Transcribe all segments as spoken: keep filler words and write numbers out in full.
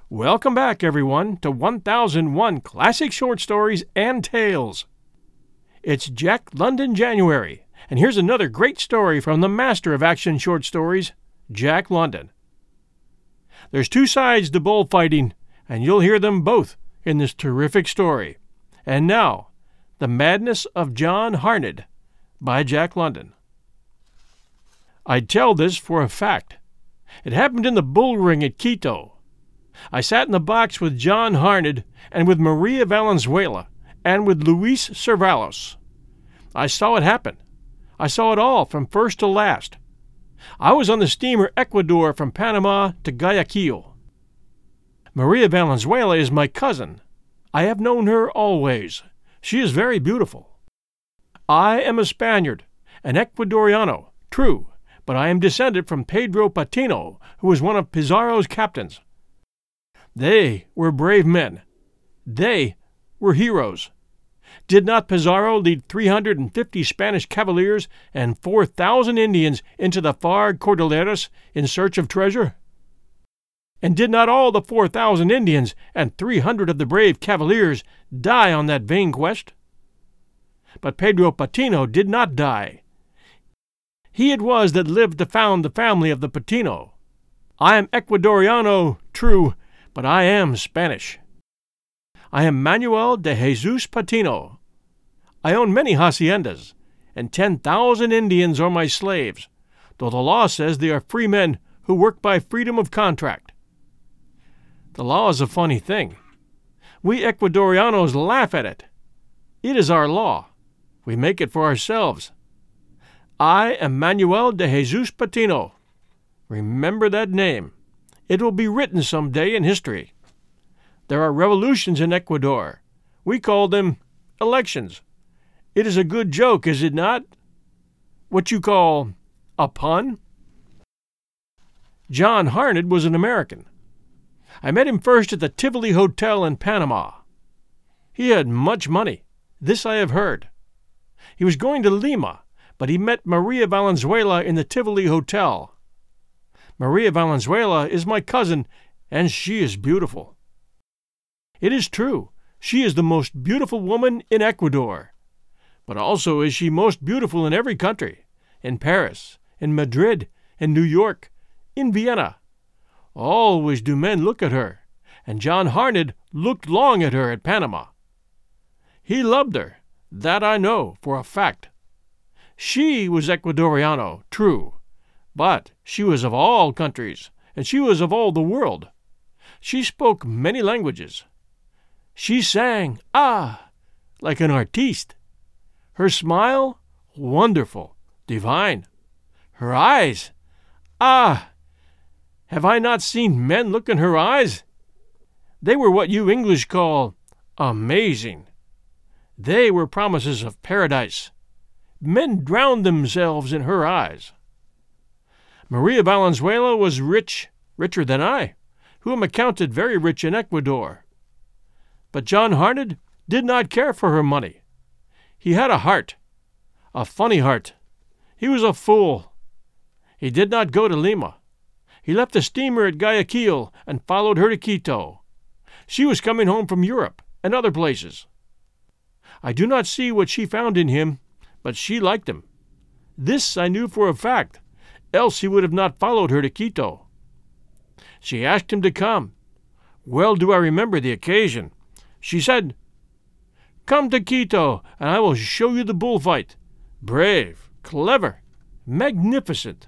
Welcome back, everyone, to one thousand one Classic Short Stories and Tales. It's Jack London January, and here's another great story from the master of action short stories, Jack London. There's two sides to bullfighting, and you'll hear them both in this terrific story. And now, The Madness of John Harned by Jack London. I tell this for a fact. It happened in the bull ring at Quito. I sat in the box with John Harned and with Maria Valenzuela and with Luis Cervalos. I saw it happen. I saw it all from first to last. I was on the steamer Ecuador from Panama to Guayaquil. Maria Valenzuela is my cousin. I have known her always. She is very beautiful. I am a Spaniard, an Ecuadoriano, true, but I am descended from Pedro Patino, who was one of Pizarro's captains. They were brave men. They were heroes. Did not Pizarro lead three hundred fifty Spanish cavaliers and four thousand Indians into the far Cordilleras in search of treasure? And did not all the four thousand Indians and three hundred of the brave cavaliers die on that vain quest? But Pedro Patino did not die. He it was that lived to found the family of the Patino. I am Ecuadoriano, true, but I am Spanish. I am Manuel de Jesus Patino. I own many haciendas, and ten thousand Indians are my slaves, though the law says they are free men who work by freedom of contract. The law is a funny thing. We Ecuadorianos laugh at it. It is our law. We make it for ourselves. I am Manuel de Jesus Patino. Remember that name. It will be written some day in history. There are revolutions in Ecuador. We call them elections. It is a good joke, is it not? What you call a pun? John Harned was an American. I met him first at the Tivoli Hotel in Panama. He had much money. This I have heard. He was going to Lima, but he met Maria Valenzuela in the Tivoli Hotel. Maria Valenzuela is my cousin, and she is beautiful. It is true, she is the most beautiful woman in Ecuador. But also is she most beautiful in every country, in Paris, in Madrid, in New York, in Vienna. Always do men look at her, and John Harned looked long at her at Panama. He loved her, that I know for a fact. She was Ecuadoriano, true, but she was of all countries, and she was of all the world. She spoke many languages. She sang, ah, like an artiste. Her smile, wonderful, divine. Her eyes, ah, have I not seen men look in her eyes? They were what you English call amazing. They were promises of paradise. Men drowned themselves in her eyes. Maria Valenzuela was rich, richer than I, who am accounted very rich in Ecuador. But John Harned did not care for her money. He had a heart, a funny heart. He was a fool. He did not go to Lima. He left the steamer at Guayaquil and followed her to Quito. She was coming home from Europe and other places. I do not see what she found in him, but she liked him. This I knew for a fact, else he would have not followed her to Quito. She asked him to come. Well do I remember the occasion. She said, "Come to Quito, and I will show you the bullfight. Brave, clever, magnificent."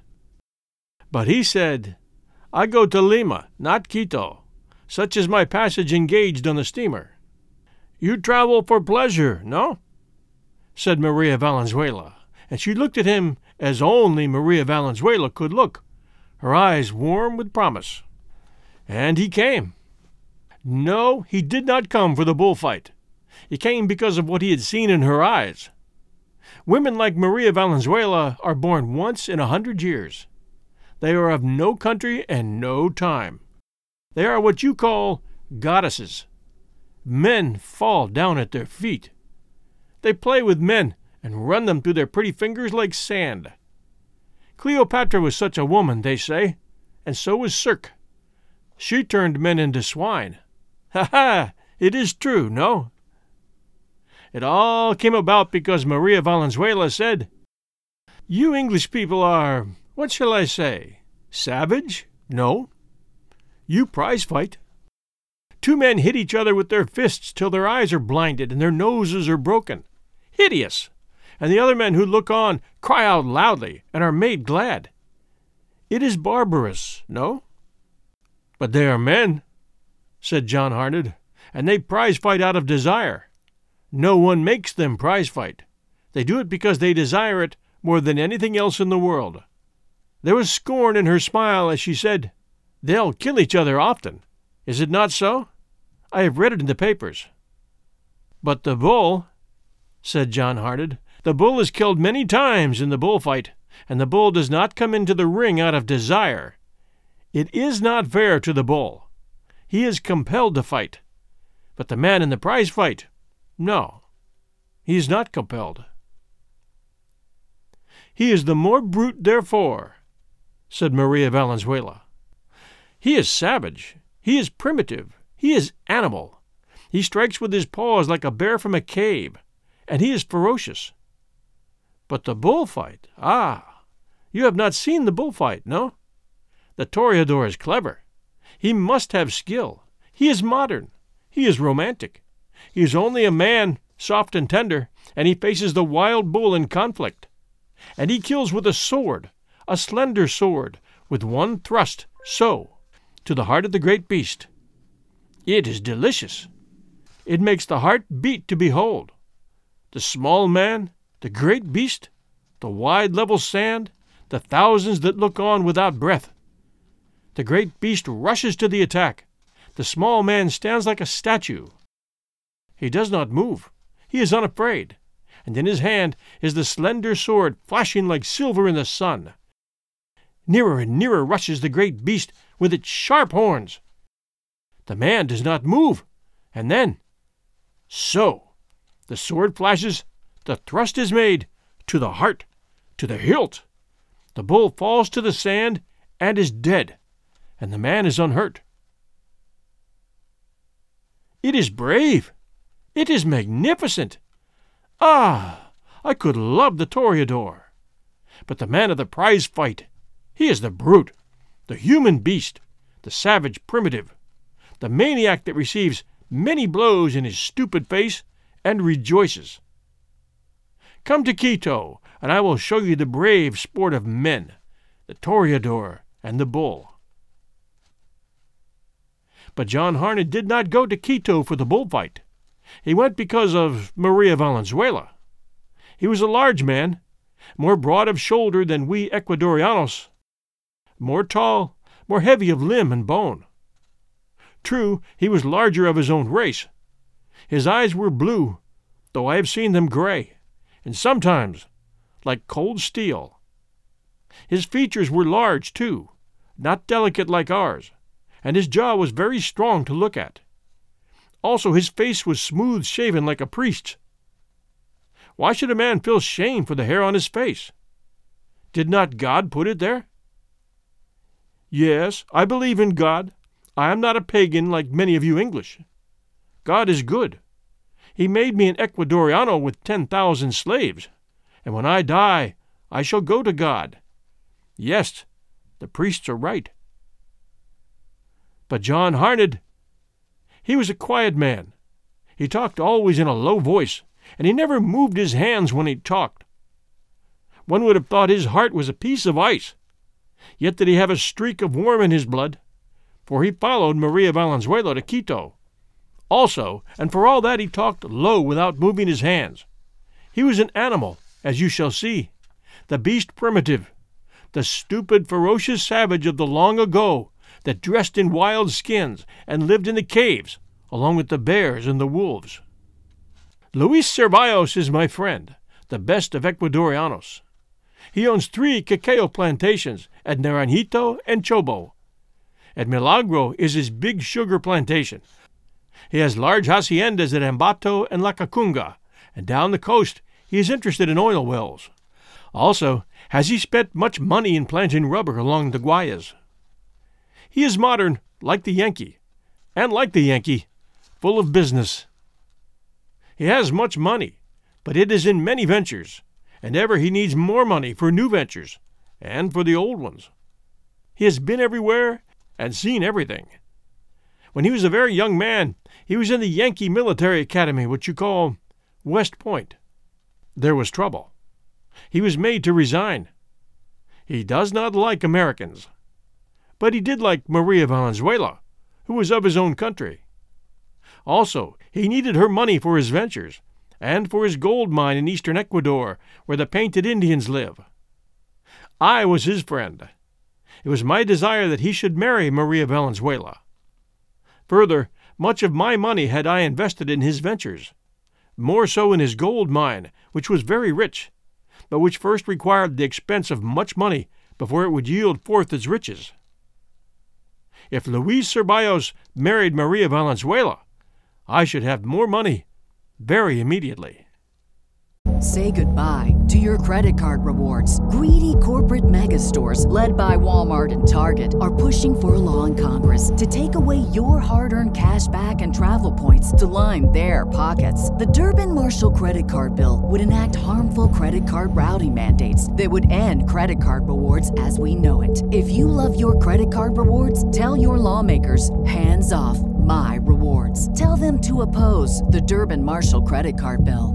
But he said, "I go to Lima, not Quito. Such is my passage engaged on the steamer." "You travel for pleasure, no?" said Maria Valenzuela, and she looked at him as only Maria Valenzuela could look, her eyes warm with promise. And he came. No, he did not come for the bullfight. He came because of what he had seen in her eyes. Women like Maria Valenzuela are born once in a hundred years. They are of no country and no time. They are what you call goddesses. Men fall down at their feet. They play with men and run them through their pretty fingers like sand. Cleopatra was such a woman, they say, and so was Circe. She turned men into swine. Ha ha! It is true, no? It all came about because Maria Valenzuela said, "You English people are, what shall I say, savage? No. You prize fight. Two men hit each other with their fists till their eyes are blinded and their noses are broken. Hideous! And the other men who look on cry out loudly and are made glad. It is barbarous, no?" "But they are men," said John Harned, "and they prize fight out of desire. No one makes them prize fight. They do it because they desire it more than anything else in the world." There was scorn in her smile as she said, "They'll kill each other often. Is it not so? I have read it in the papers." "But the bull," said John Harned, "the bull is killed many times in the bullfight, and the bull does not come into the ring out of desire. It is not fair to the bull. He is compelled to fight. But the man in the prize fight, no, he is not compelled." "He is the more brute, therefore," said Maria Valenzuela. "He is savage. He is primitive. He is animal. He strikes with his paws like a bear from a cave, and he is ferocious. But the bullfight, ah, you have not seen the bullfight, no? The toreador is clever. He must have skill. He is modern. He is romantic. He is only a man, soft and tender, and he faces the wild bull in conflict. And he kills with a sword, a slender sword, with one thrust, so, to the heart of the great beast. It is delicious. It makes the heart beat to behold. The small man, the great beast, the wide level sand, the thousands that look on without breath. The great beast rushes to the attack. The small man stands like a statue. He does not move. He is unafraid, and in his hand is the slender sword flashing like silver in the sun. Nearer and nearer rushes the great beast with its sharp horns. The man does not move, and then, so, the sword flashes, the thrust is made, to the heart, to the hilt. The bull falls to the sand and is dead, and the man is unhurt. It is brave. It is magnificent. Ah, I could love the toreador. But the man of the prize fight, he is the brute, the human beast, the savage primitive, the maniac that receives many blows in his stupid face and rejoices. Come to Quito, and I will show you the brave sport of men, the toreador and the bull. But John Harned did not go to Quito for the bullfight. He went because of Maria Valenzuela. He was a large man, more broad of shoulder than we Ecuadorianos, more tall, more heavy of limb and bone. True, he was larger of his own race. His eyes were blue, though I have seen them gray, and sometimes like cold steel. His features were large, too, not delicate like ours, and his jaw was very strong to look at. Also, his face was smooth-shaven like a priest's. Why should a man feel shame for the hair on his face? Did not God put it there? Yes, I believe in God. I am not a pagan like many of you English. God is good. He made me an Ecuadoriano with ten thousand slaves, and when I die, I shall go to God. Yes, the priests are right. But John Harned, he was a quiet man. He talked always in a low voice, and he never moved his hands when he talked. One would have thought his heart was a piece of ice. Yet did he have a streak of warm in his blood, for he followed Maria Valenzuela to Quito. Also, and for all that, he talked low without moving his hands. He was an animal, as you shall see, the beast primitive, the stupid, ferocious savage of the long ago that dressed in wild skins and lived in the caves, along with the bears and the wolves. Luis Ceballos is my friend, the best of Ecuadorianos. He owns three cacao plantations at Naranjito and Chobo. At Milagro is his big sugar plantation. He has large haciendas at Ambato and La Cacunga, and down the coast he is interested in oil wells. Also, has he spent much money in planting rubber along the Guayas. He is modern, like the Yankee, and like the Yankee, full of business. He has much money, but it is in many ventures, and ever he needs more money for new ventures, and for the old ones. He has been everywhere and seen everything. When he was a very young man, he was in the Yankee Military Academy, which you call West Point. There was trouble. He was made to resign. He does not like Americans. But he did like Maria Valenzuela, who was of his own country. Also, he needed her money for his ventures, and for his gold mine in eastern Ecuador, where the painted Indians live. I was his friend. It was my desire that he should marry Maria Valenzuela. Further, much of my money had I invested in his ventures, more so in his gold mine, which was very rich, but which first required the expense of much money before it would yield forth its riches. If Luis Ceballos married Maria Valenzuela, I should have more money very immediately. Say goodbye to your credit card rewards. Greedy corporate mega stores, led by Walmart and Target, are pushing for a law in Congress to take away your hard-earned cash back and travel points to line their pockets. The Durbin-Marshall credit card bill would enact harmful credit card routing mandates that would end credit card rewards as we know it. If you love your credit card rewards, tell your lawmakers, hands off my rewards. Tell them to oppose the Durbin-Marshall credit card bill.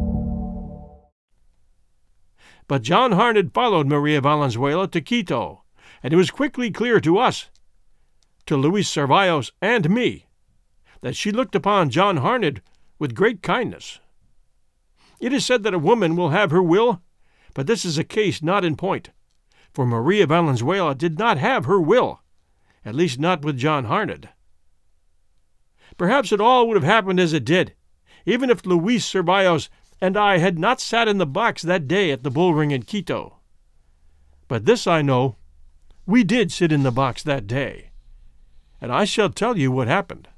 But John Harned followed Maria Valenzuela to Quito, and it was quickly clear to us, to Luis Ceballos and me, that she looked upon John Harned with great kindness. It is said that a woman will have her will, but this is a case not in point, for Maria Valenzuela did not have her will, at least not with John Harned. Perhaps it all would have happened as it did, even if Luis Ceballos and I had not sat in the box that day at the bull ring in Quito. But this I know, we did sit in the box that day, and I shall tell you what happened.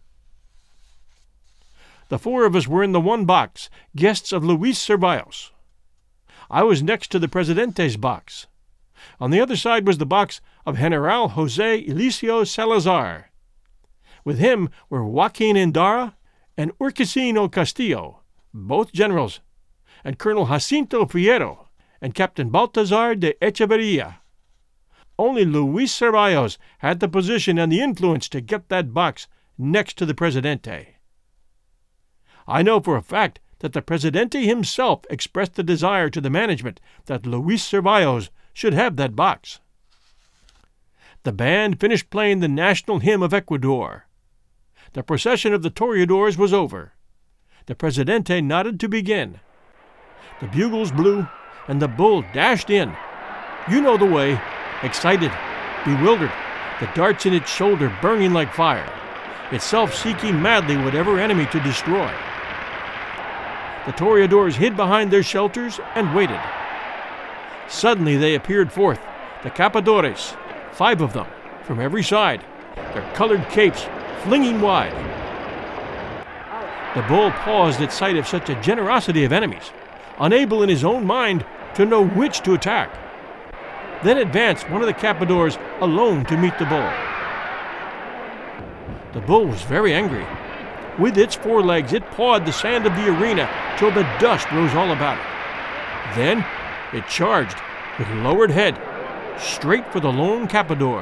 The four of us were in the one box, guests of Luis Ceballos. I was next to the Presidente's box. On the other side was the box of General José Eliseo Salazar. With him were Joaquin Endara and Urquicino Castillo, both generals, and Colonel Jacinto Fierro and Captain Baltazar de Echeverria. Only Luis Ceballos had the position and the influence to get that box next to the Presidente. I know for a fact that the Presidente himself expressed the desire to the management that Luis Ceballos should have that box. The band finished playing the national hymn of Ecuador. The procession of the toreadors was over. The Presidente nodded to begin. The bugles blew, and the bull dashed in. You know the way, excited, bewildered, the darts in its shoulder burning like fire, itself seeking madly whatever enemy to destroy. The toreadors hid behind their shelters and waited. Suddenly they appeared forth, the capadores, five of them, from every side, their colored capes flinging wide. The bull paused at sight of such a generosity of enemies, unable in his own mind to know which to attack. Then advanced one of the capadores alone to meet the bull. The bull was very angry. With its forelegs it pawed the sand of the arena till the dust rose all about it. Then it charged, with lowered head, straight for the lone capador.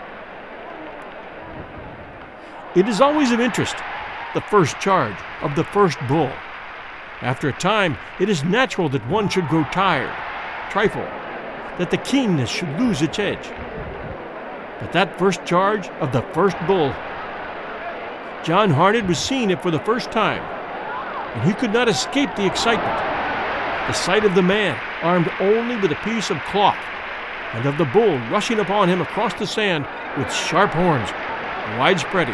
It is always of interest, the first charge of the first bull. After a time, it is natural that one should grow tired, trifle, that the keenness should lose its edge. But that first charge of the first bull, John Harned was seeing it for the first time, and he could not escape the excitement. The sight of the man, armed only with a piece of cloth, and of the bull rushing upon him across the sand with sharp horns, wide-spreading.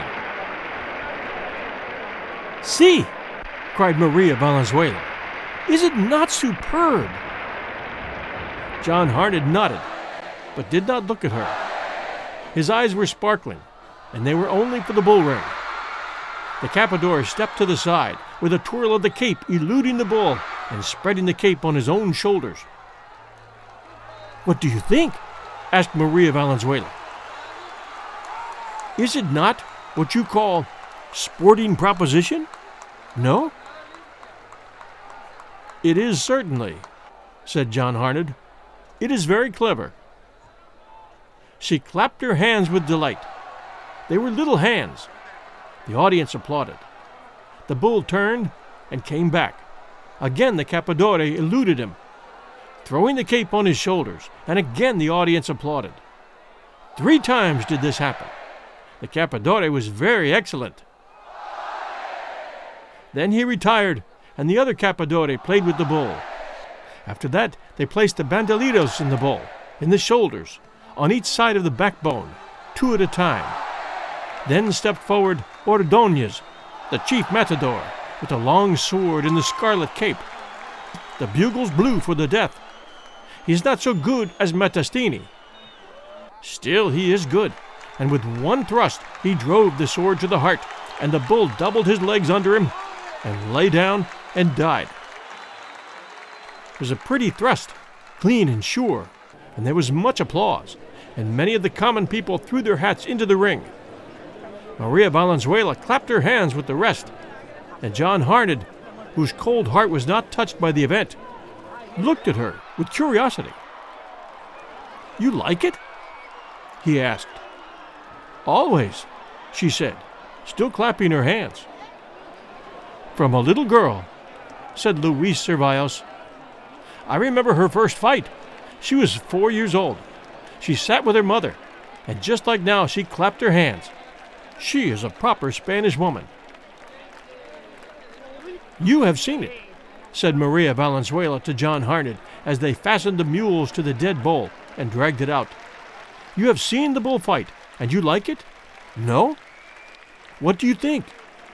"See!" cried Maria Valenzuela. "Is it not superb?" John Harned nodded, but did not look at her. His eyes were sparkling, and they were only for the bull ring. The capador stepped to the side, with a twirl of the cape eluding the bull and spreading the cape on his own shoulders. "What do you think?" asked Maria Valenzuela. "Is it not," what you call sporting proposition? No? It is certainly, said John Harned. It is very clever. She clapped her hands with delight. They were little hands. The audience applauded. The bull turned and came back. Again the Capadore eluded him, throwing the cape on his shoulders, and again the audience applauded. Three times did this happen. The Capadore was very excellent. Then he retired, and the other Capadore played with the bull. After that, they placed the bandolitos in the bull, in the shoulders, on each side of the backbone, two at a time. Then stepped forward Ordonez, the chief matador, with a long sword and the scarlet cape. The bugles blew for the death. He is not so good as Mattastini. Still he is good, and with one thrust he drove the sword to the heart, and the bull doubled his legs under him, and lay down and died. It was a pretty thrust, clean and sure, and there was much applause, and many of the common people threw their hats into the ring. Maria Valenzuela clapped her hands with the rest, and John Harned, whose cold heart was not touched by the event, looked at her with curiosity. "You like it?" he asked. "Always," she said, still clapping her hands. "From a little girl," said Luis Cevallos. "I remember her first fight. She was four years old. She sat with her mother, and just like now she clapped her hands. She is a proper Spanish woman." "You have seen it," said Maria Valenzuela to John Harned as they fastened the mules to the dead bull and dragged it out. "You have seen the bullfight, and you like it? No? What do you think?"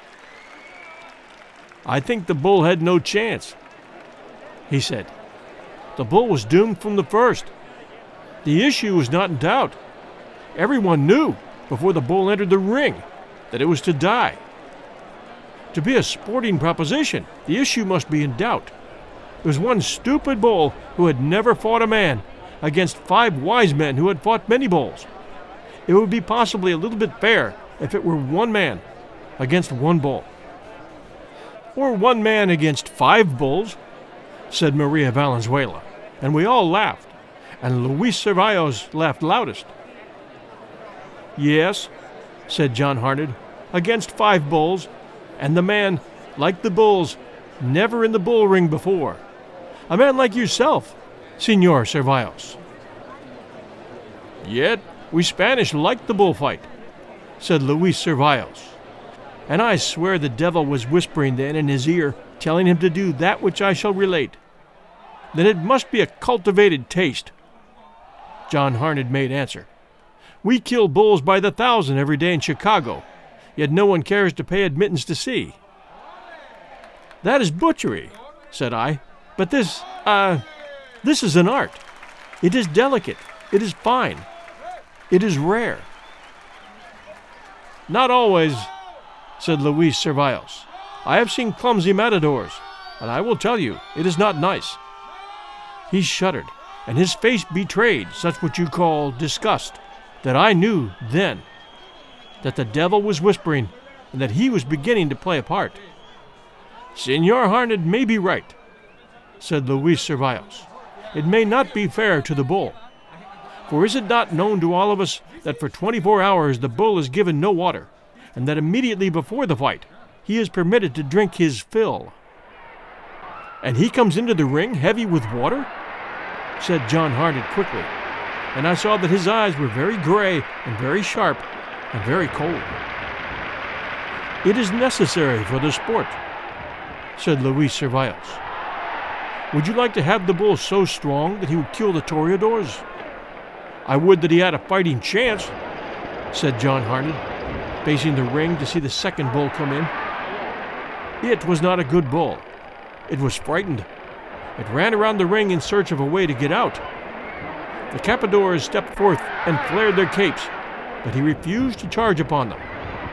"I think the bull had no chance," he said. "The bull was doomed from the first. The issue was not in doubt. Everyone knew, before the bull entered the ring, that it was to die. To be a sporting proposition, the issue must be in doubt. It was one stupid bull who had never fought a man against five wise men who had fought many bulls. It would be possibly a little bit fair if it were one man against one bull." "Or one man against five bulls," said Maria Valenzuela, and we all laughed, and Luis Cevallos laughed loudest. "Yes," said John Harned, "against five bulls, and the man, like the bulls, never in the bull ring before. A man like yourself, Senor Cevallos." "Yet we Spanish like the bullfight," said Luis Cevallos. And I swear the devil was whispering then in his ear, telling him to do that which I shall relate. "Then it must be a cultivated taste." John Harned made answer. "We kill bulls by the thousand every day in Chicago, yet no one cares to pay admittance to see." "That is butchery," said I. "But this, uh, this is an art. It is delicate. It is fine. It is rare." "Not always," said Luis Cevallos. "I have seen clumsy matadors, and I will tell you, it is not nice." He shuddered, and his face betrayed such what you call disgust, that I knew then that the devil was whispering, and that he was beginning to play a part. "Senor Harned may be right," said Luis Cevallos. "It may not be fair to the bull. For is it not known to all of us that for twenty-four hours the bull is given no water, and that immediately before the fight he is permitted to drink his fill?" "And he comes into the ring heavy with water?" said John Harned quickly, and I saw that his eyes were very gray and very sharp and very cold. "It is necessary for the sport," said Luis Cevallos. "Would you like to have the bull so strong that he would kill the toreadors?" "I would that he had a fighting chance," said John Harned, facing the ring to see the second bull come in. It was not a good bull. It was frightened. It ran around the ring in search of a way to get out. The Capadores stepped forth and flared their capes, but he refused to charge upon them.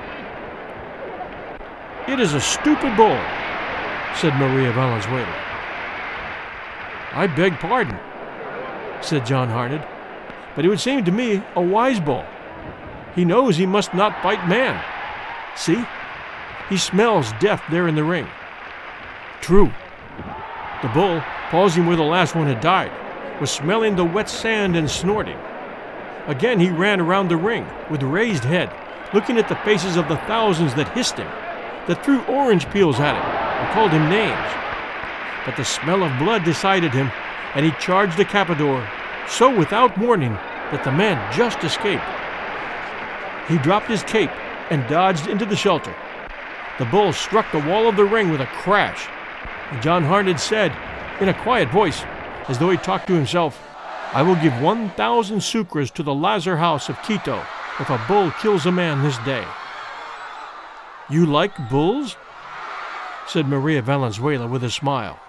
"It is a stupid bull," said Maria Valenzuela. "I beg pardon," said John Harned, "but it would seem to me a wise bull. He knows he must not fight man, See? He smells death there in the ring. True. The bull, pausing where the last one had died, was smelling the wet sand and snorting. Again he ran around the ring with raised head, looking at the faces of the thousands that hissed him, that threw orange peels at him and called him names. But the smell of blood decided him, and he charged the Capador, so without warning that the man just escaped. He dropped his cape and dodged into the shelter. The bull struck the wall of the ring with a crash, and John Harned said, in a quiet voice, as though he talked to himself, "I will give one thousand sucres to the Lazar house of Quito if a bull kills a man this day." "You like bulls?" said Maria Valenzuela with a smile.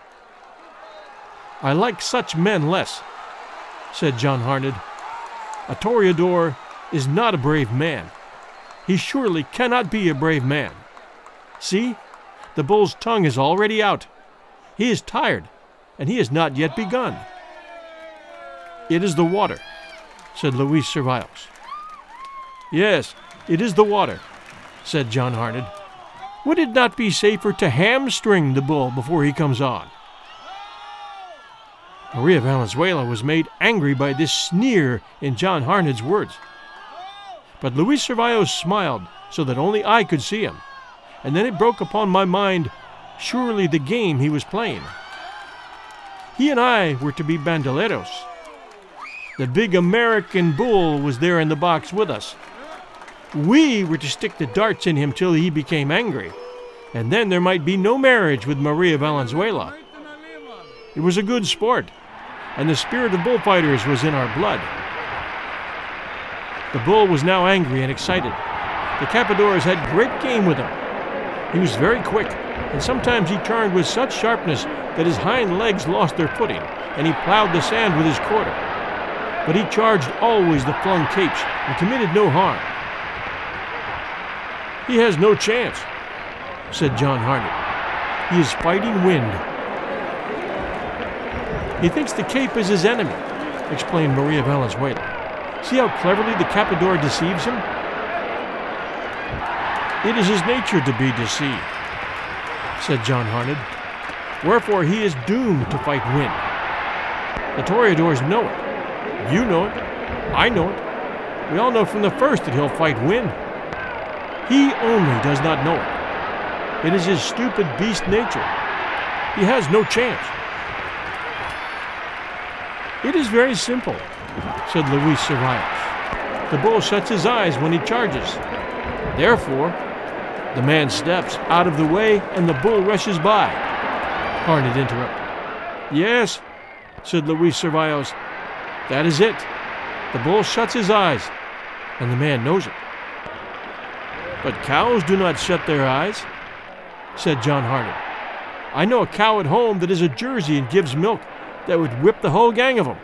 "I like such men less," said John Harned. "A toreador is not a brave man. He surely cannot be a brave man. See, the bull's tongue is already out. He is tired, and he has not yet begun." "It is the water," said Luis Cevallos. "Yes, it is the water," said John Harned. "Would it not be safer to hamstring the bull before he comes on?" Maria Valenzuela was made angry by this sneer in John Harned's words. But Luis Cevallos smiled so that only I could see him, and then it broke upon my mind surely the game he was playing. He and I were to be bandoleros. The big American bull was there in the box with us. We were to stick the darts in him till he became angry, and then there might be no marriage with Maria Valenzuela. It was a good sport, and the spirit of bullfighters was in our blood. The bull was now angry and excited. The Capadores had great game with him. He was very quick, and sometimes he turned with such sharpness that his hind legs lost their footing, and he plowed the sand with his quarter. But he charged always the flung capes and committed no harm. "He has no chance," said John Harned. "He is fighting wind." "He thinks the cape is his enemy," explained Maria Valenzuela. "See how cleverly the Capador deceives him?" "It is his nature to be deceived," said John Harned. "Wherefore he is doomed to fight wind. The toreadors know it. You know it. I know it. We all know from the first that he'll fight wind. He only does not know it. It is his stupid beast nature. He has no chance." "It is very simple," said Luis Cevallos. "The bull shuts his eyes when he charges. Therefore, the man steps out of the way and the bull rushes by." Harned interrupted. "Yes," said Luis Cevallos, "that is it. The bull shuts his eyes, and the man knows it." "But cows do not shut their eyes," said John Harned. "I know a cow at home that is a Jersey and gives milk that would whip the whole gang of them."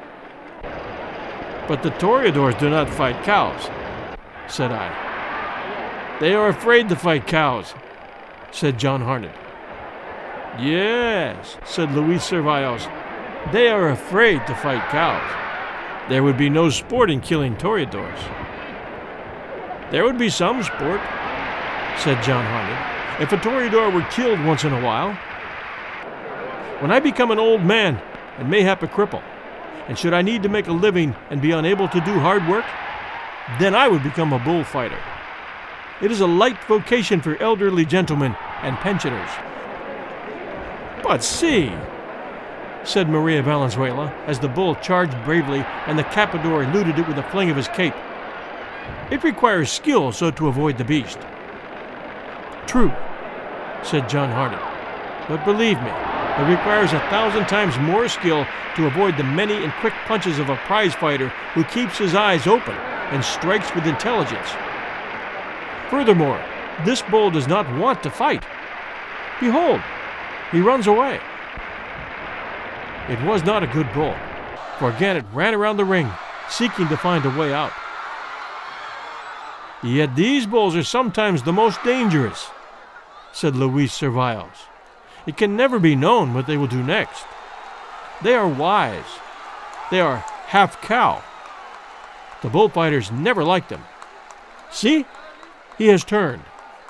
"But the toreadors do not fight cows," said I. "They are afraid to fight cows," said John Harned. "Yes," said Luis Cevallos, "they are afraid to fight cows. There would be no sport in killing toreadors." "There would be some sport," said John Harned, "if a toreador were killed once in a while. When I become an old man, and mayhap a cripple, and should I need to make a living and be unable to do hard work, then I would become a bullfighter. It is a light vocation for elderly gentlemen and pensioners." "But see," said Maria Valenzuela, as the bull charged bravely and the Capador eluded it with a fling of his cape. "It requires skill so to avoid the beast." "True," said John Harned, "but believe me, it requires a thousand times more skill to avoid the many and quick punches of a prize fighter who keeps his eyes open and strikes with intelligence. Furthermore, this bull does not want to fight. Behold, he runs away." It was not a good bull, for again it ran around the ring, seeking to find a way out. "Yet these bulls are sometimes the most dangerous," said Luis Cevallos. "It can never be known what they will do next. They are wise. They are half cow. The bullfighters never like them. See, He has turned.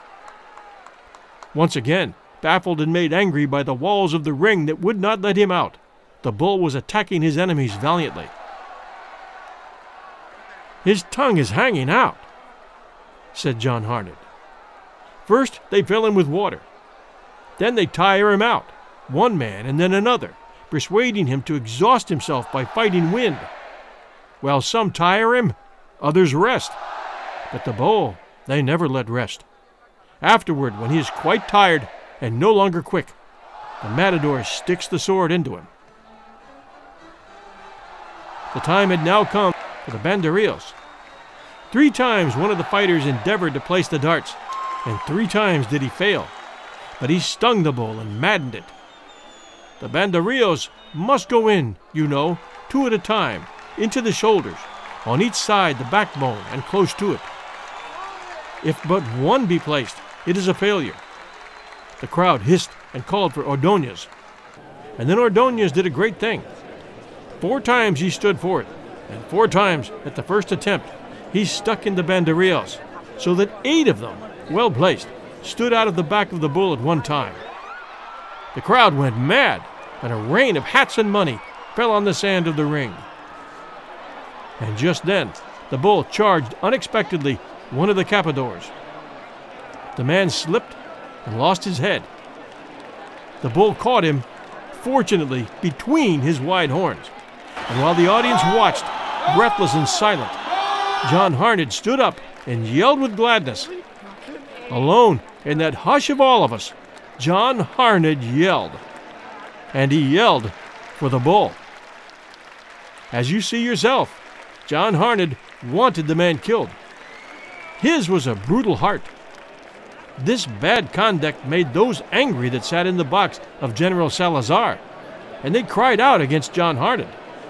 Once again, baffled and made angry by the walls of the ring that would not let him out, the bull was attacking his enemies valiantly. "His tongue is hanging out," said John Harned. "First they fill him with water. Then they tire him out, one man and then another, persuading him to exhaust himself by fighting wind. Well, some tire him, others rest. But the bull they never let rest. Afterward, when he is quite tired and no longer quick, the matador sticks the sword into him." The time had now come for the banderillas. Three times one of the fighters endeavored to place the darts, and three times did he fail, but he stung the bull and maddened it. The banderillas must go in, you know, two at a time, into the shoulders, on each side the backbone and close to it. If but one be placed, it is a failure. The crowd hissed and called for Ordóñez, and then Ordóñez did a great thing. Four times he stood forth, and four times at the first attempt he stuck in the banderillas, so that eight of them, well placed, stood out of the back of the bull at one time. The crowd went mad, and a rain of hats and money fell on the sand of the ring. And just then, the bull charged unexpectedly one of the capadores. The man slipped and lost his head. The bull caught him, fortunately, between his wide horns. And while the audience watched, breathless and silent, John Harned stood up and yelled with gladness. Alone, in that hush of all of us, John Harned yelled. And he yelled for the bull. As you see yourself, John Harned wanted the man killed. His was a brutal heart. This bad conduct made those angry that sat in the box of General Salazar, and they cried out against John Harned.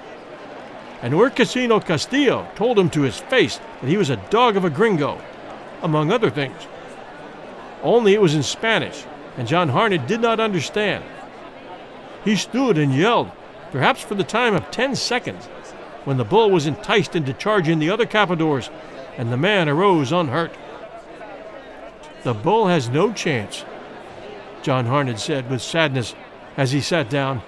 And Horcasino Castillo told him to his face that he was a dog of a gringo, among other things. Only it was in Spanish, and John Harned did not understand. He stood and yelled, perhaps for the time of ten seconds, when the bull was enticed into charging the other capadores, and the man arose unhurt. The bull has no chance, John Harned said with sadness as he sat down.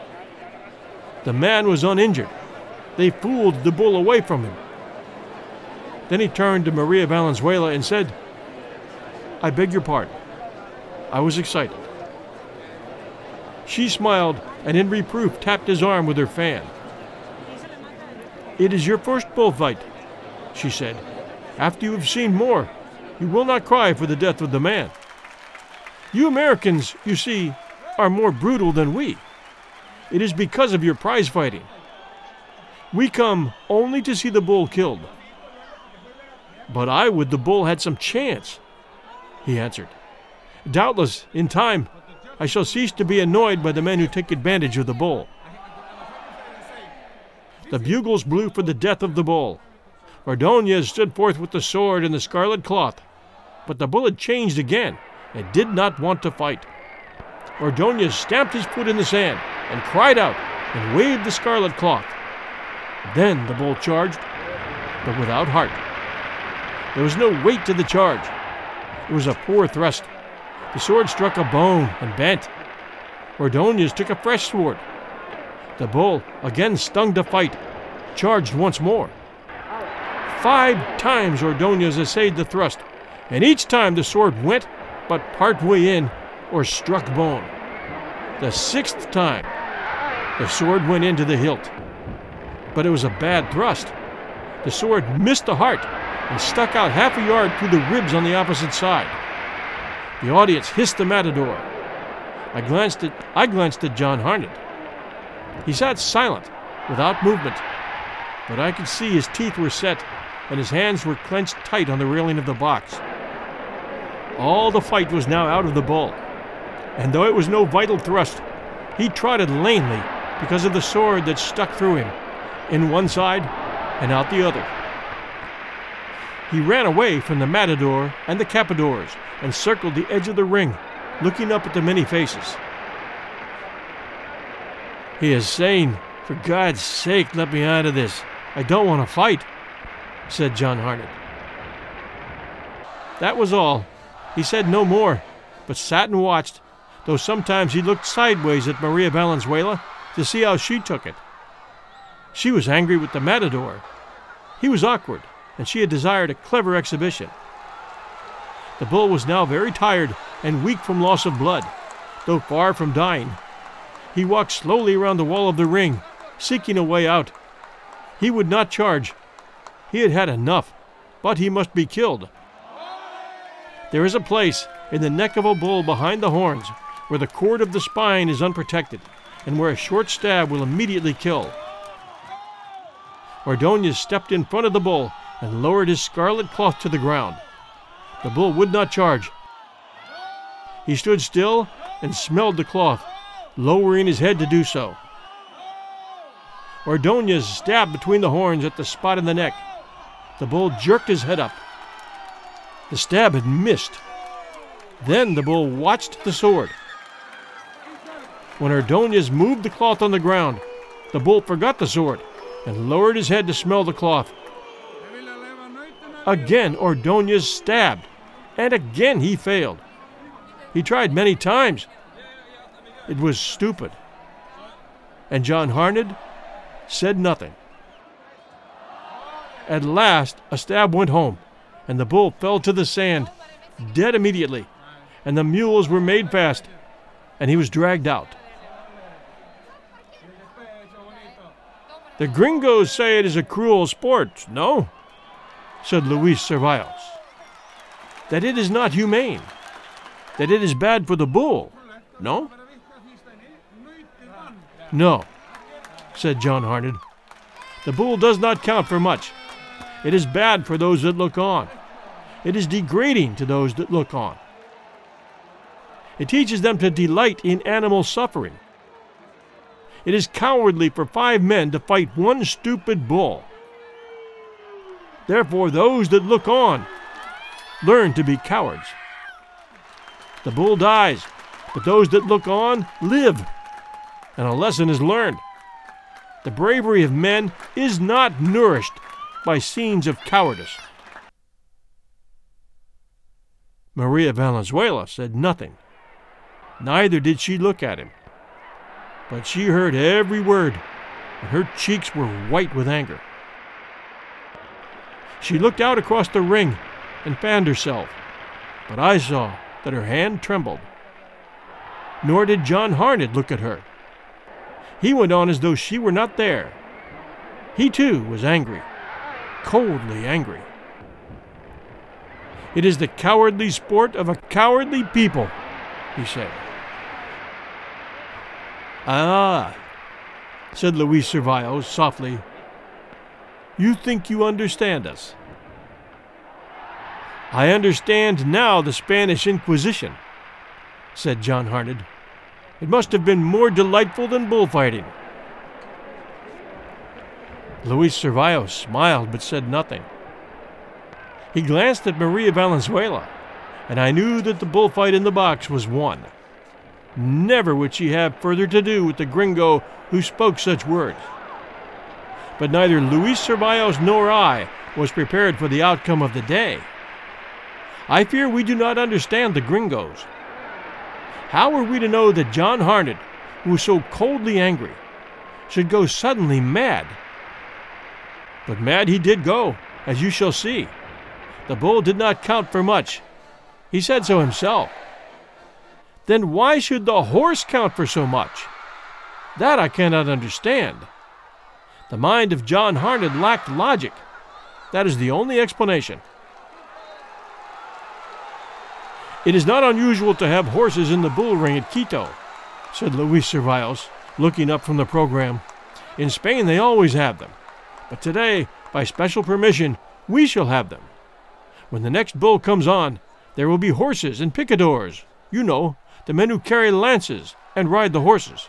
The man was uninjured. They fooled the bull away from him. Then he turned to Maria Valenzuela and said, "I beg your pardon. I was excited." She smiled and in reproof tapped his arm with her fan. "It is your first bullfight," she said. "After you have seen more, you will not cry for the death of the man. You Americans, you see, are more brutal than we. It is because of your prize fighting. We come only to see the bull killed." "But I would the bull had some chance," he answered. "Doubtless, in time, I shall cease to be annoyed by the men who take advantage of the bull." The bugles blew for the death of the bull. Ordóñez stood forth with the sword and the scarlet cloth, but the bull had changed again and did not want to fight. Ordóñez stamped his foot in the sand and cried out and waved the scarlet cloth. Then the bull charged, but without heart. There was no weight to the charge. It was a poor thrust. The sword struck a bone and bent. Ordóñez took a fresh sword. The bull, again stung to fight, charged once more. Five times Ordóñez essayed the thrust, and each time the sword went but part way in or struck bone. The sixth time, the sword went into the hilt. But it was a bad thrust. The sword missed the heart and stuck out half a yard through the ribs on the opposite side. The audience hissed the matador. I glanced at, I glanced at John Harned. He sat silent, without movement, but I could see his teeth were set and his hands were clenched tight on the railing of the box. All the fight was now out of the bull, and though it was no vital thrust, he trotted lamely because of the sword that stuck through him, in one side and out the other. He ran away from the matador and the capadores and circled the edge of the ring, looking up at the many faces. "He is saying, 'For God's sake, let me out of this. I don't want to fight,'" said John Harned. That was all. He said no more, but sat and watched, though sometimes he looked sideways at Maria Valenzuela to see how she took it. She was angry with the matador. He was awkward, and she had desired a clever exhibition. The bull was now very tired and weak from loss of blood, though far from dying. He walked slowly around the wall of the ring, seeking a way out. He would not charge. He had had enough, but he must be killed. There is a place in the neck of a bull behind the horns where the cord of the spine is unprotected and where a short stab will immediately kill. Ordonez stepped in front of the bull and lowered his scarlet cloth to the ground. The bull would not charge. He stood still and smelled the cloth, lowering his head to do so. Ordonez stabbed between the horns at the spot in the neck. The bull jerked his head up. The stab had missed. Then the bull watched the sword. When Ordonez moved the cloth on the ground, the bull forgot the sword and lowered his head to smell the cloth. Again Ordonez stabbed, and again he failed. He tried many times. It was stupid. And John Harned said nothing. At last a stab went home, and the bull fell to the sand, dead immediately, and the mules were made fast, and he was dragged out. The gringos say it is a cruel sport, no? Said Luis Ceballos. That it is not humane. That it is bad for the bull, no? No, said John Harned. The bull does not count for much. It is bad for those that look on. It is degrading to those that look on. It teaches them to delight in animal suffering. It is cowardly for five men to fight one stupid bull. Therefore, those that look on learn to be cowards. The bull dies, but those that look on live, and a lesson is learned. The bravery of men is not nourished by scenes of cowardice. Maria Valenzuela said nothing. Neither did she look at him. But she heard every word, and her cheeks were white with anger. She looked out across the ring and fanned herself, but I saw that her hand trembled. Nor did John Harned look at her. He went on as though she were not there. He too was angry, coldly angry. It is the cowardly sport of a cowardly people, he said. Ah, said Luis Ceballos softly. You think you understand us. I understand now the Spanish Inquisition, said John Harned. It must have been more delightful than bullfighting. Luis Ceballos smiled but said nothing. He glanced at Maria Valenzuela, and I knew that the bullfight in the box was won. Never would she have further to do with the gringo who spoke such words. But neither Luis Ceballos nor I was prepared for the outcome of the day. I fear we do not understand the gringos. How were we to know that John Harned, who was so coldly angry, should go suddenly mad? But mad he did go, as you shall see. The bull did not count for much. He said so himself. Then why should the horse count for so much? That I cannot understand. The mind of John Harned lacked logic. That is the only explanation. It is not unusual to have horses in the bull ring at Quito, said Luis Ceballos, looking up from the program. In Spain they always have them. But today, by special permission, we shall have them. When the next bull comes on, there will be horses and picadors. You know, the men who carry lances and ride the horses.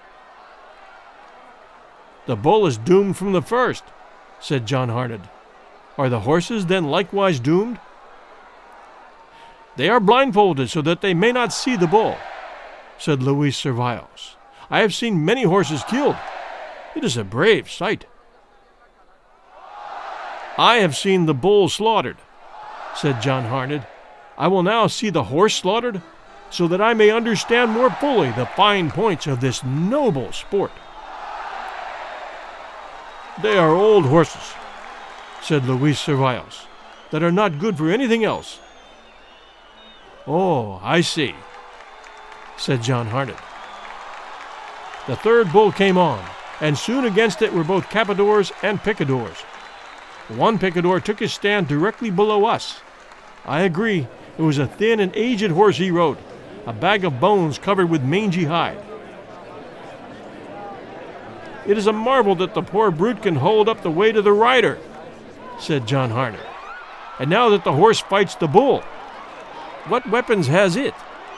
The bull is doomed from the first, said John Harned. Are the horses then likewise doomed? They are blindfolded so that they may not see the bull, said Luis Ceballos. I have seen many horses killed. It is a brave sight. I have seen the bull slaughtered, said John Harned. I will now see the horse slaughtered, so that I may understand more fully the fine points of this noble sport." "They are old horses," said Luis Cervallos, "that are not good for anything else." "Oh, I see," said John Harned. The third bull came on, and soon against it were both Capadors and Picadors. One Picador took his stand directly below us. I agree, it was a thin and aged horse he rode, a bag of bones covered with mangy hide. "It is a marvel that the poor brute can hold up the weight of the rider," said John Harned. "And now that the horse fights the bull, what weapons has it?"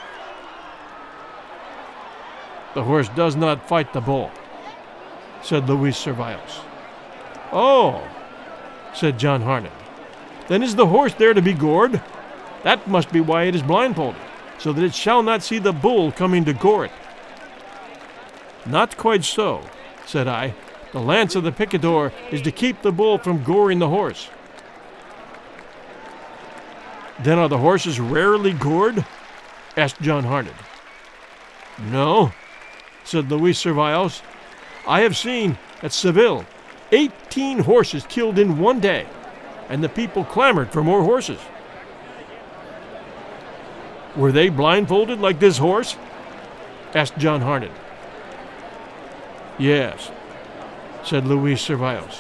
"The horse does not fight the bull," said Luis Cervallos. "Oh," said John Harned. "Then is the horse there to be gored? That must be why it is blindfolded, so that it shall not see the bull coming to gore it." "Not quite so," said I. "The lance of the picador is to keep the bull from goring the horse." "Then are the horses rarely gored?" asked John Harned. "No," said Luis Cervallos. "I have seen, at Seville, eighteen horses killed in one day, and the people clamored for more horses." "Were they blindfolded like this horse?" asked John Harned. "Yes," said Luis Cervallos.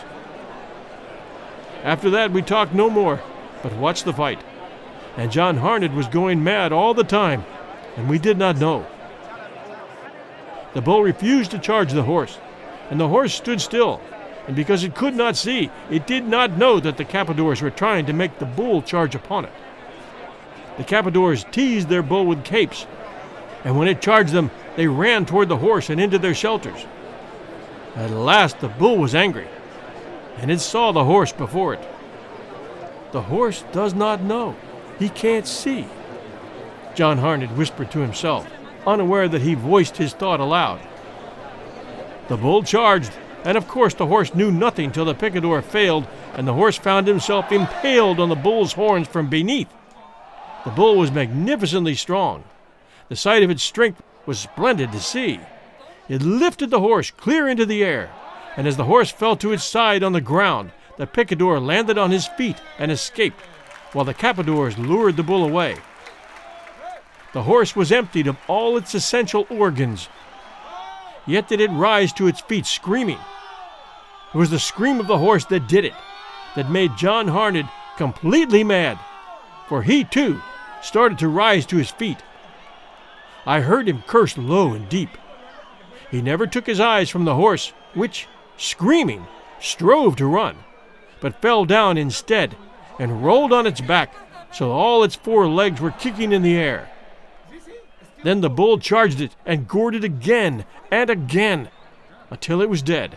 After that we talked no more, but watched the fight, and John Harned was going mad all the time, and we did not know. The bull refused to charge the horse, and the horse stood still, and because it could not see, it did not know that the Capadors were trying to make the bull charge upon it. The Capadors teased their bull with capes, and when it charged them, they ran toward the horse and into their shelters. At last the bull was angry, and it saw the horse before it. "The horse does not know. He can't see," John Harned whispered to himself, unaware that he voiced his thought aloud. The bull charged, and of course the horse knew nothing till the picador failed, and the horse found himself impaled on the bull's horns from beneath. The bull was magnificently strong. The sight of its strength was splendid to see. It lifted the horse clear into the air, and as the horse fell to its side on the ground, the picador landed on his feet and escaped, while the Capadors lured the bull away. The horse was emptied of all its essential organs, yet did it rise to its feet screaming. It was the scream of the horse that did it, that made John Harned completely mad, for he, too, started to rise to his feet. I heard him curse low and deep. He never took his eyes from the horse, which, screaming, strove to run, but fell down instead and rolled on its back so all its four legs were kicking in the air. Then the bull charged it and gored it again and again until it was dead.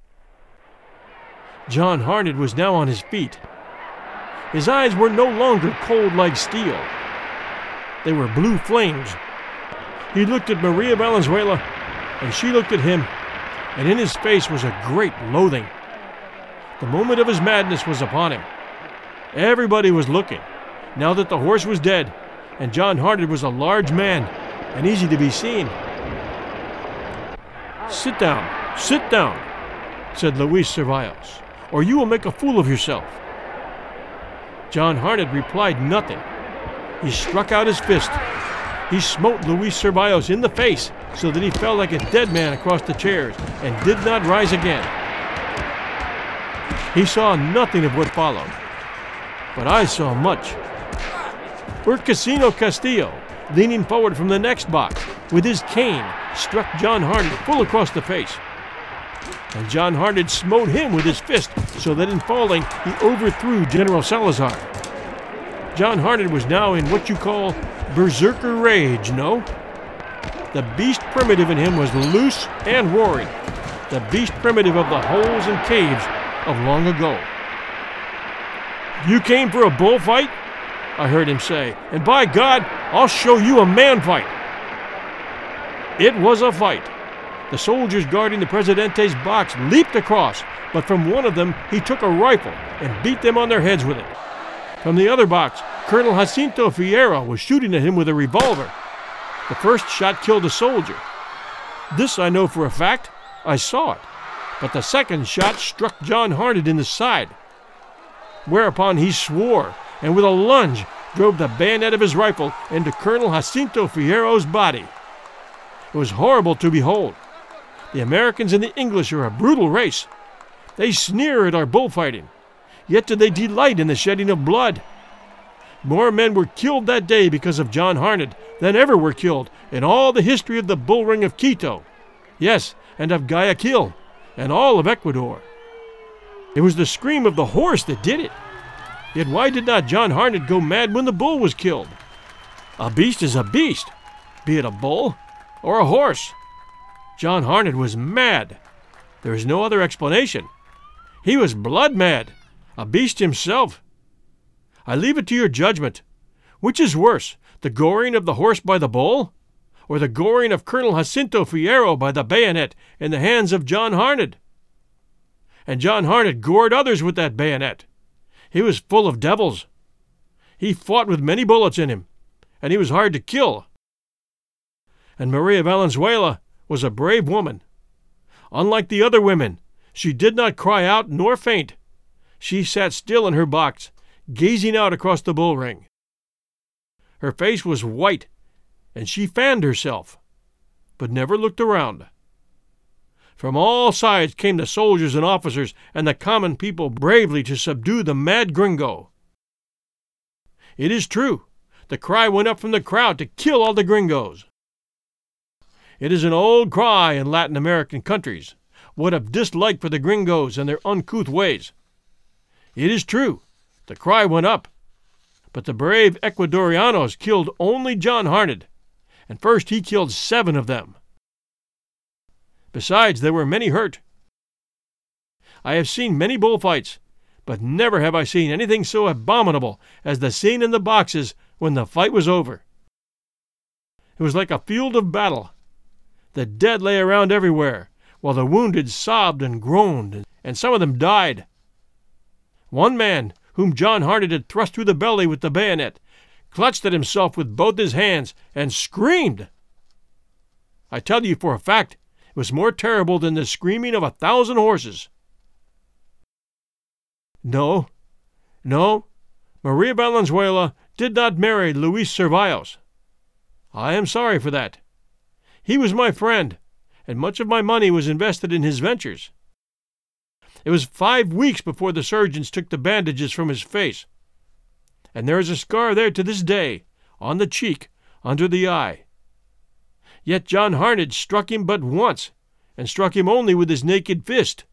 John Harned was now on his feet. His eyes were no longer cold like steel. They were blue flames. He looked at Maria Valenzuela, and she looked at him, and in his face was a great loathing. The moment of his madness was upon him. Everybody was looking, now that the horse was dead, and John Harned was a large man and easy to be seen. "Sit down, sit down," said Luis Cervallos, "or you will make a fool of yourself." John Harned replied nothing. He struck out his fist. He smote Luis Cervallos in the face so that he fell like a dead man across the chairs and did not rise again. He saw nothing of what followed, but I saw much. Urquesino Castillo, leaning forward from the next box, with his cane, struck John Harned full across the face. And John Harned smote him with his fist so that in falling he overthrew General Salazar. John Harned was now in what you call berserker rage, no? The beast primitive in him was loose and roaring, the beast primitive of the holes and caves of long ago. "You came for a bullfight?" I heard him say, "and by God, I'll show you a man fight." It was a fight. The soldiers guarding the Presidente's box leaped across, but from one of them he took a rifle and beat them on their heads with it. From the other box, Colonel Jacinto Fierro was shooting at him with a revolver. The first shot killed a soldier. This I know for a fact. I saw it. But the second shot struck John Harned in the side. Whereupon he swore, and with a lunge drove the bayonet of his rifle into Colonel Jacinto Fierro's body. It was horrible to behold. The Americans and the English are a brutal race. They sneer at our bullfighting, yet do they delight in the shedding of blood. More men were killed that day because of John Harned than ever were killed in all the history of the bull ring of Quito, yes, and of Guayaquil, and all of Ecuador. It was the scream of the horse that did it. Yet why did not John Harned go mad when the bull was killed? A beast is a beast, be it a bull or a horse. John Harned was mad. There is no other explanation. He was blood mad, a beast himself. I leave it to your judgment. Which is worse, the goring of the horse by the bull, or the goring of Colonel Jacinto Fierro by the bayonet in the hands of John Harned? And John Harned gored others with that bayonet. He was full of devils. He fought with many bullets in him, and he was hard to kill. And Maria Valenzuela was a brave woman. Unlike the other women, she did not cry out nor faint. She sat still in her box, gazing out across the bull ring. Her face was white, and she fanned herself, but never looked around. From all sides came the soldiers and officers and the common people bravely to subdue the mad gringo. It is true, the cry went up from the crowd to kill all the gringos. It is an old cry in Latin American countries, what of dislike for the gringos and their uncouth ways. It is true, the cry went up, but the brave Ecuadorianos killed only John Harned, and first he killed seven of them. Besides, there were many hurt. I have seen many bullfights, but never have I seen anything so abominable as the scene in the boxes when the fight was over. It was like a field of battle. The dead lay around everywhere, while the wounded sobbed and groaned, and some of them died. One man, whom John Harned had thrust through the belly with the bayonet, clutched at himself with both his hands and screamed. I tell you for a fact, it was more terrible than the screaming of a thousand horses. No, no, Maria Valenzuela did not marry Luis Cervallos. I am sorry for that. He was my friend, and much of my money was invested in his ventures. It was five weeks before the surgeons took the bandages from his face, and there is a scar there to this day, on the cheek, under the eye. Yet John Harned struck him but once, and struck him only with his naked fist.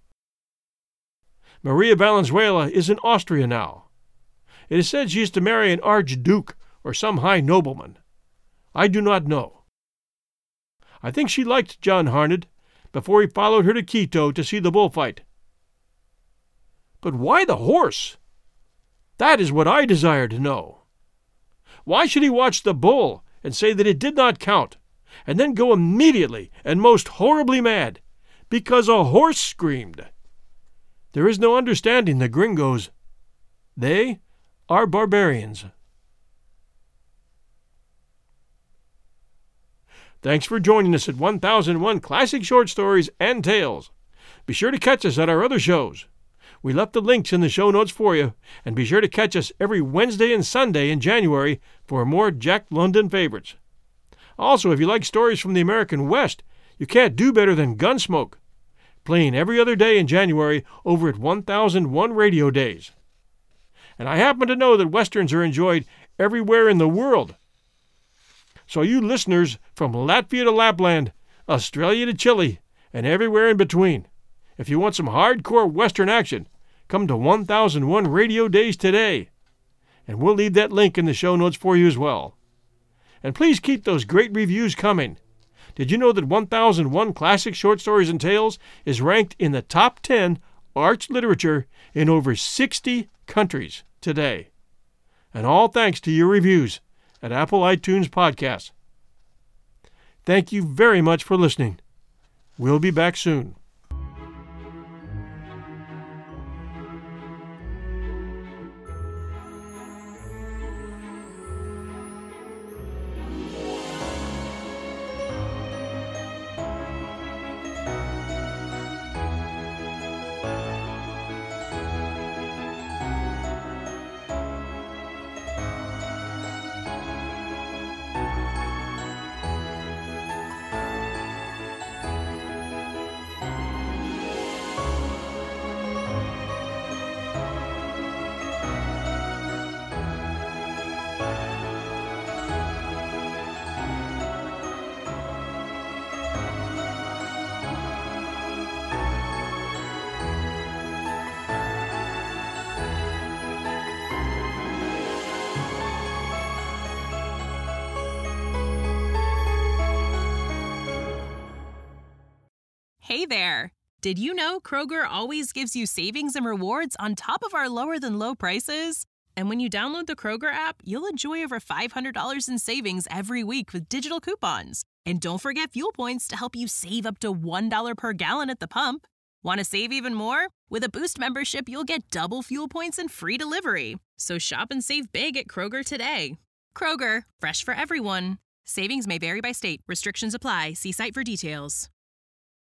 Maria Valenzuela is in Austria now. It is said she is to marry an archduke or some high nobleman. I do not know. I think she liked John Harned before he followed her to Quito to see the bullfight. But why the horse? That is what I desire to know. Why should he watch the bull and say that it did not count, and then go immediately and most horribly mad because a horse screamed? There is no understanding the gringos. They are barbarians. Thanks for joining us at one thousand one Classic Short Stories and Tales. Be sure to catch us at our other shows. We left the links in the show notes for you, and be sure to catch us every Wednesday and Sunday in January for more Jack London favorites. Also, if you like stories from the American West, you can't do better than Gunsmoke, playing every other day in January over at one thousand one Radio Days. And I happen to know that Westerns are enjoyed everywhere in the world. So you listeners from Latvia to Lapland, Australia to Chile, and everywhere in between, if you want some hardcore Western action, come to one thousand one Radio Days today. And we'll leave that link in the show notes for you as well. And please keep those great reviews coming. Did you know that one thousand one Classic Short Stories and Tales is ranked in the top ten arts literature in over sixty countries today? And all thanks to your reviews at Apple iTunes Podcasts. Thank you very much for listening. We'll be back soon. Hey there! Did you know Kroger always gives you savings and rewards on top of our lower than low prices? And when you download the Kroger app, you'll enjoy over five hundred dollars in savings every week with digital coupons. And don't forget fuel points to help you save up to one dollar per gallon at the pump. Want to save even more? With a Boost membership, you'll get double fuel points and free delivery. So shop and save big at Kroger today. Kroger, fresh for everyone. Savings may vary by state. Restrictions apply. See site for details.